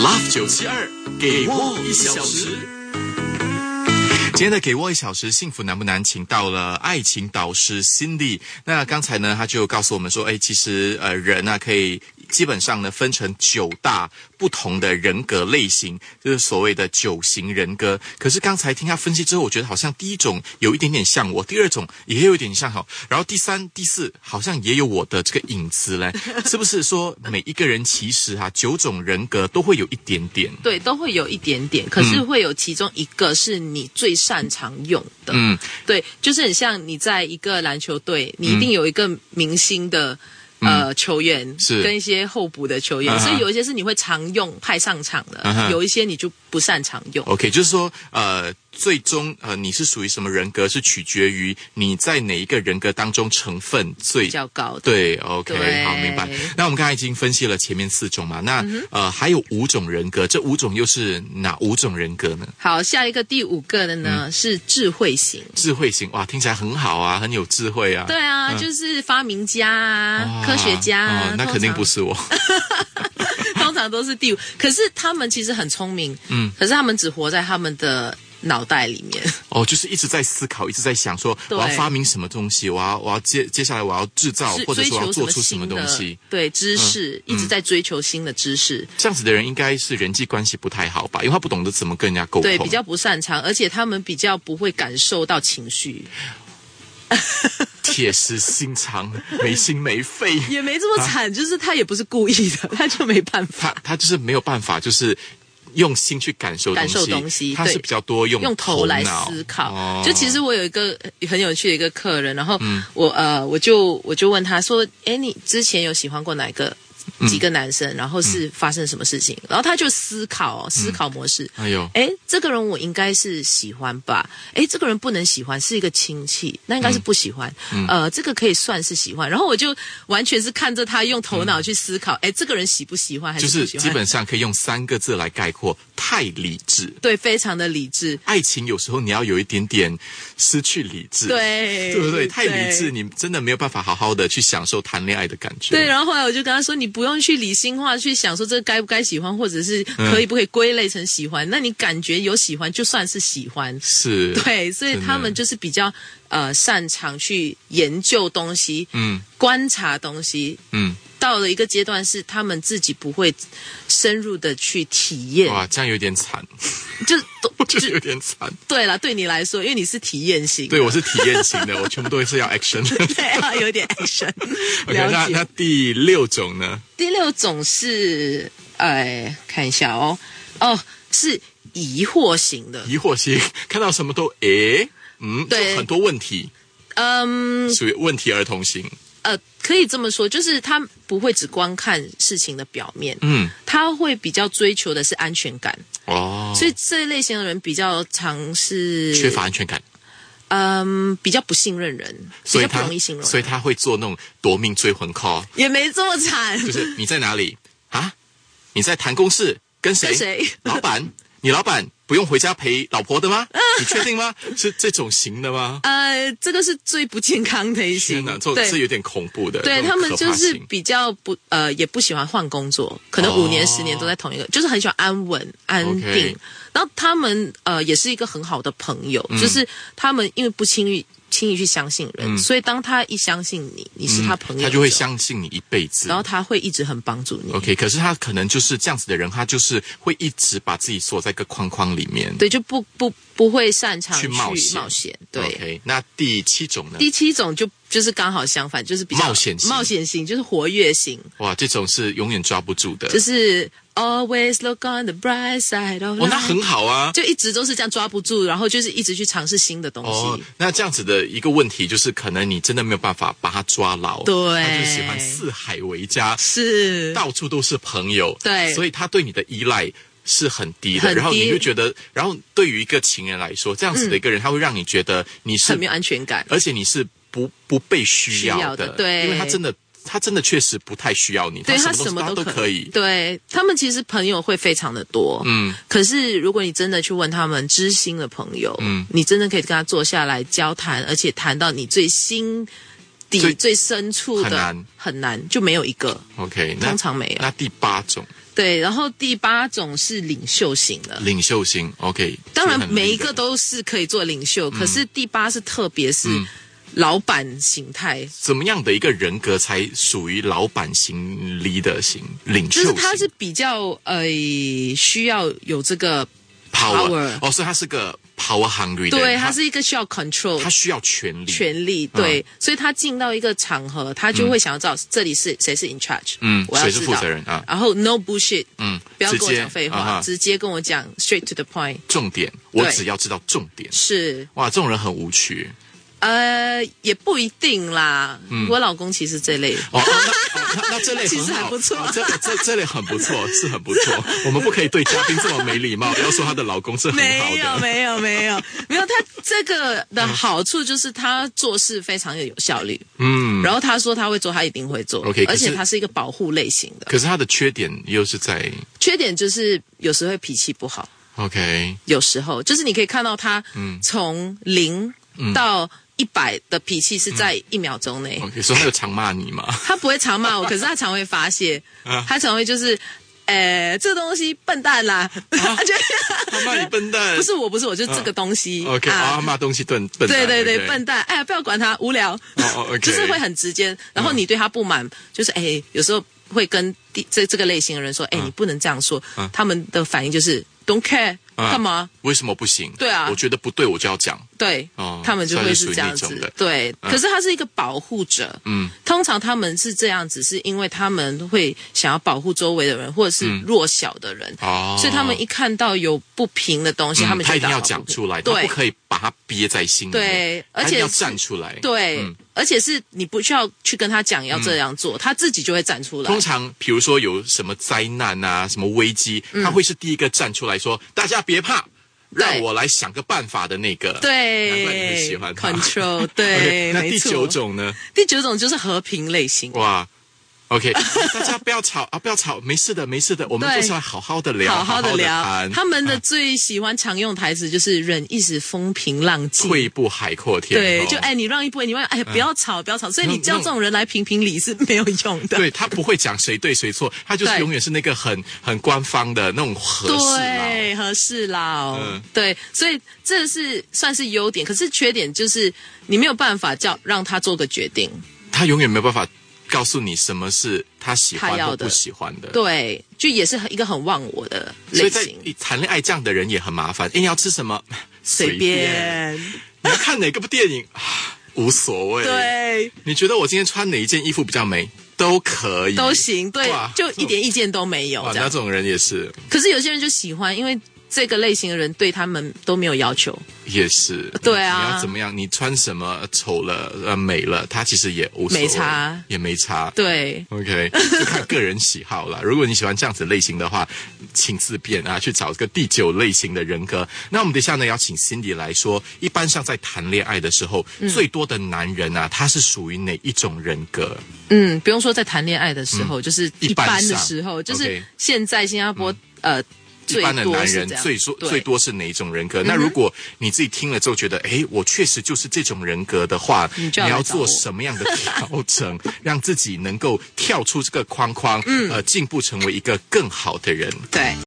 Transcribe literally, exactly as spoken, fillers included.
Love 九七二，给我一小时。今天的给我一小时幸福难不难，请到了爱情导师 Cindy。那刚才呢，他就告诉我们说，哎，其实呃人呢、啊、可以基本上呢分成九大不同的人格类型，就是所谓的九型人格。可是刚才听他分析之后，我觉得好像第一种有一点点像我，第二种也有一点像好，然后第三、第四好像也有我的这个影子嘞。是不是说每一个人其实啊九种人格都会有一点点？ 对，都会有一点点，可是会有其中一个是你最擅长用的。嗯，对，就是很像你在一个篮球队，你一定有一个明星的。呃、嗯，球员是跟一些候补的球员， uh-huh. 所以有一些是你会常用派上场的， uh-huh. 有一些你就不擅长用。 OK， 就是说，呃，最终呃你是属于什么人格，是取决于你在哪一个人格当中成分最比较高的。 对 ，OK， 好，明白。那我们刚才已经分析了前面四种嘛，那、嗯、呃还有五种人格，这五种又是哪五种人格呢？ 好，下一个第五个的呢、嗯、是智慧型。 智慧型，哇，听起来很好啊，很有智慧啊。 对啊，嗯、就是发明家啊。科学家、啊哦，那肯定不是我。 通常都是第五，可是他们其实很聪明，嗯，可是他们只活在他们的脑袋里面。 哦，就是一直在思考，一直在想说我要发明什么东西，我要我要接接下来我要制造，或者说我要做出什么东西。 对，知识、嗯、一直在追求新的知识。 这样子的人应该是人际关系不太好吧？因为他不懂得怎么跟人家沟通， 对，比较不擅长，而且他们比较不会感受到情绪。 铁石心肠，没心没肺， 也没这么惨、啊，就是他也不是故意的，他就没办法， 他他就是没有办法，就是用心去感受东西， 感受东西， 他是比较多用用头来思考、哦。就其实我有一个很有趣的一个客人，然后我、嗯、呃我就我就问他说，哎，你之前有喜欢过哪一个？几个男生，然后是发生什么事情、嗯、然后他就思考、哦、思考模式、 嗯、哎呦， 诶这个人我应该是喜欢吧，诶这个人不能喜欢，是一个亲戚，那应该是不喜欢、嗯、呃这个可以算是喜欢，然后我就完全是看着他用头脑去思考，诶这个人喜不喜欢还是不喜欢， 就是基本上可以用三个字来概括，太理智。 对，非常的理智。 爱情有时候你要有一点点失去理智， 对， 对不对？太理智你真的没有办法好好的去享受谈恋爱的感觉。 对，然后后来我就跟他说，你不用去理性化去想说这个该不该喜欢，或者是可以不可以归类成喜欢、嗯、那你感觉有喜欢就算是喜欢。 是， 对，所以他们就是比较呃擅长去研究东西，嗯，观察东西，嗯，到了一个阶段是他们自己不会深入的去体验。 哇，这样有点惨， 就我觉得有点惨。 对啦，对你来说，因为你是体验型的， 对，我是体验型的，我全部都是要 action。 对啊，有点 action。 OK， 那那第六种呢？ 第六种是，哎，看一下哦，哦，是疑惑型的。 疑惑型，看到什么都诶，嗯，对，很多问题，嗯，属于问题儿童型。 呃，可以这么说，就是他不会只观看事情的表面，嗯，他会比较追求的是安全感。哦，所以这一类型的人比较常是缺乏安全感。 嗯，比较不信任人，比较不容易信任人， 所以他会做那种夺命追魂 call， 也没这么惨。 就是你在哪里啊？你在谈公事，跟谁？ 跟谁？ 老板，你老板不用回家陪老婆的吗？你确定吗？是这种型的吗？ 呃，这个是最不健康的一型。 天哪，这是有点恐怖的。 对，他们就是比较不呃，也不喜欢换工作，可能五年、十、哦、年都在同一个，就是很喜欢安稳、安定。Okay. 然后他们呃也是一个很好的朋友，嗯、就是他们因为不轻易轻易去相信人、嗯，所以当他一相信你，你是他朋友、嗯， 他就会相信你一辈子， 然后他会一直很帮助你。 OK， 可是他可能就是这样子的人，他就是会一直把自己锁在一个框框里面， 对，就不不不会擅长去冒险。 冒险，对。 OK， 那第七种呢？ 第七种就就是刚好相反，就是比较冒险型， 冒险型就是活跃型。 哇，这种是永远抓不住的， 就是。Always look on the bright side of life。 哦，那很好啊， 就一直都是这样抓不住，然后就是一直去尝试新的东西。 哦，那这样子的一个问题就是，可能你真的没有办法把他抓牢。 对， 他就喜欢四海为家， 是到处都是朋友。 对， 所以他对你的依赖是很低的， 很低， 然后你就觉得，然后对于一个情人来说，这样子的一个人，嗯、他会让你觉得你是很没有安全感， 而且你是不不被需要的， 需要的对， 因为他真的。他真的确实不太需要你， 对他什么都都可以。 对，他们其实朋友会非常的多，嗯，可是如果你真的去问他们知心的朋友，嗯，你真的可以跟他坐下来交谈，而且谈到你最心底最深处的很难很难，就没有一个。 OK， 通常没有。 那第八种。 对，然后第八种是领袖型的。 领袖型 ，OK。 当然每一个都是可以做领袖，嗯、可是第八是特别是老板形态。嗯、 怎么样的一个人格才属于老板型 leader 型领袖型？ 就是他是比较呃需要有这个 power，, power 哦，所以他是个 power hungry 的人。 对，他是一个需要 control， 他需要权力， 权力对，嗯、所以他进到一个场合，他就会想要知道这里是谁是 in charge， 嗯， 我要知道谁是负责人啊？ 然后 no bullshit， 嗯， 不要跟我讲废话， 啊、 直接跟我讲 straight to the point， 重点，我只要知道重点。 是， 哇，这种人很无趣。 呃，也不一定啦。嗯、我老公其实这类哦，那哦、那, 那这类很好其实还不错、 哦，这这这类很不错，是很不错。我们不可以对嘉宾这么没礼貌，不要说她的老公是很好的。 没有，没有，没有，没有。他这个的好处就是他做事非常有效率。嗯，然后他说他会做，他一定会做。OK， 而且他是一个保护类型的。 可是他的缺点又是在缺点就是有时候会脾气不好。 OK， 有时候就是你可以看到他从零到一百的脾气是在一秒钟内。 嗯、OK， 所以他有常骂你吗？ 他不会常骂我，可是他常会发泄。啊、他常会就是，呃，这个东西笨蛋啦。啊、他就他骂你笨蛋。 不是我，不是我，就是这个东西。 啊、OK， 啊，他骂东西笨笨蛋。 对对对， okay. 笨蛋。哎呀，不要管他，无聊。 哦哦 OK， 就是会很直接。然后你对他不满，嗯、就是哎，有时候会跟这这个类型的人说，哎，嗯、你不能这样说。嗯、他们的反应就是 don't care。干嘛？ 为什么不行？ 对啊， 我觉得不对，我就要讲。 对，哦、他们就会是这样子。对，嗯、可是他是一个保护者。嗯，通常他们是这样子，是因为他们会想要保护周围的人，或者是弱小的人。哦、嗯，所以他们一看到有不平的东西，嗯、他们就他一定要讲出来，他不可以把它憋在心里面。 对，而且要站出来。 对。嗯，而且是你不需要去跟他讲要这样做，嗯、他自己就会站出来。 通常，比如说有什么灾难啊、什么危机，嗯、他会是第一个站出来说：“大家别怕，让我来想个办法的那个。” 对， 难怪你会喜欢他。 Control， 对， okay, 那第九种呢？ 第九种就是和平类型。 哇。OK， 大家不要吵啊！不要吵，没事的，没事的，我们就是要好好的聊， 好好的聊。 好好的他们的最喜欢常用台词就是“忍一时风平浪静， 退一步海阔天”。 对，就哎，你让一步，你让哎，不要吵，不要吵。所以你叫这种人来评评理是没有用的。 对，他不会讲谁对谁错，他就是永远是那个很很官方的那种和事佬。 对，和事佬。嗯，对，所以这是算是优点，可是缺点就是你没有办法叫让他做个决定， 他永远没有办法告诉你什么是他喜欢或不喜欢的。 对，就也是一个很忘我的类型。 所以在谈恋爱这样的人也很麻烦。哎，你要吃什么？ 随便。 你要看哪个部电影？无所谓。 对。 你觉得我今天穿哪一件衣服比较美？都可以。 都行。对，就一点意见都没有。 哇，那这种人也是。 可是有些人就喜欢，因为这个类型的人对他们都没有要求。 也是。 对啊。 你要怎么样？你穿什么丑了呃美了，他其实也无所谓， 没差， 也没差。 对。 OK， 就看个人喜好了。如果你喜欢这样子类型的话，请自便啊，去找个第九类型的人格。那我们等一下呢，要请 Cindy 来说，一般上在谈恋爱的时候，嗯、最多的男人啊，他是属于哪一种人格？ 嗯，不用说在谈恋爱的时候，嗯、就是一般的时候， 一就是现在新加坡、嗯、呃。 一般的男人最多最多是哪一种人格？那如果你自己听了之后觉得，哎，我确实就是这种人格的话， 你, 你要做什么样的调整，让自己能够跳出这个框框，嗯、呃，进步成为一个更好的人？ 对。